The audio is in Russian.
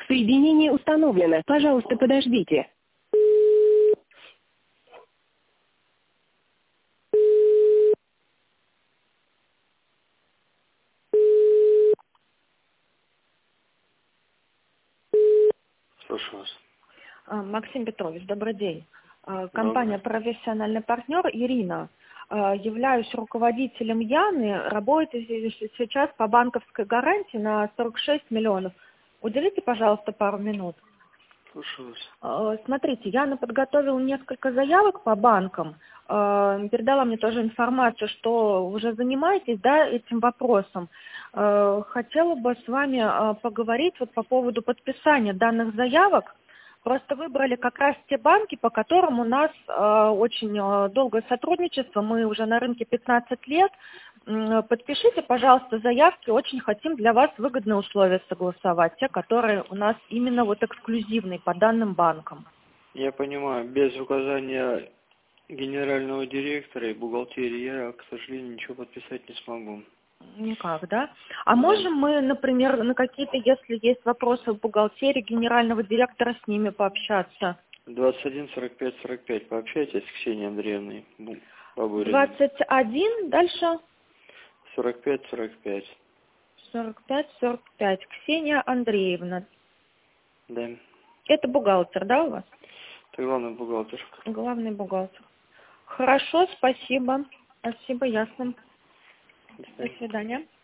Соединение установлено. Пожалуйста, подождите. Слушаю вас. Максим Петрович, добрый день. Компания «Профессиональный партнер» Ирина. Являюсь руководителем Яны, работаю сейчас по банковской гарантии на 46 миллионов. Уделите, пожалуйста, пару минут. Слушаю вас. Смотрите, Яна подготовила несколько заявок по банкам, передала мне тоже информацию, что уже занимаетесь, да, этим вопросом. Хотела бы с вами поговорить вот по поводу подписания данных заявок. Просто выбрали как раз те банки, по которым у нас очень долгое сотрудничество, мы уже на рынке 15 лет. Подпишите, пожалуйста, заявки, очень хотим для вас выгодные условия согласовать, те, которые у нас именно вот эксклюзивные по данным банкам. Я понимаю, без указания генерального директора и бухгалтерии я, к сожалению, ничего подписать не смогу. Никак, да? А Да. можем мы, например, на какие-то, если есть вопросы в бухгалтерии, генерального директора с ними пообщаться? 21 45 45. Пообщайтесь с Ксенией Андреевной Бабуриной. 21, дальше? 45 45. 45. Ксения Андреевна. Да. Это бухгалтер, да, у вас? Это главный бухгалтер. Главный бухгалтер. Хорошо, спасибо. Спасибо, ясно. До свидания.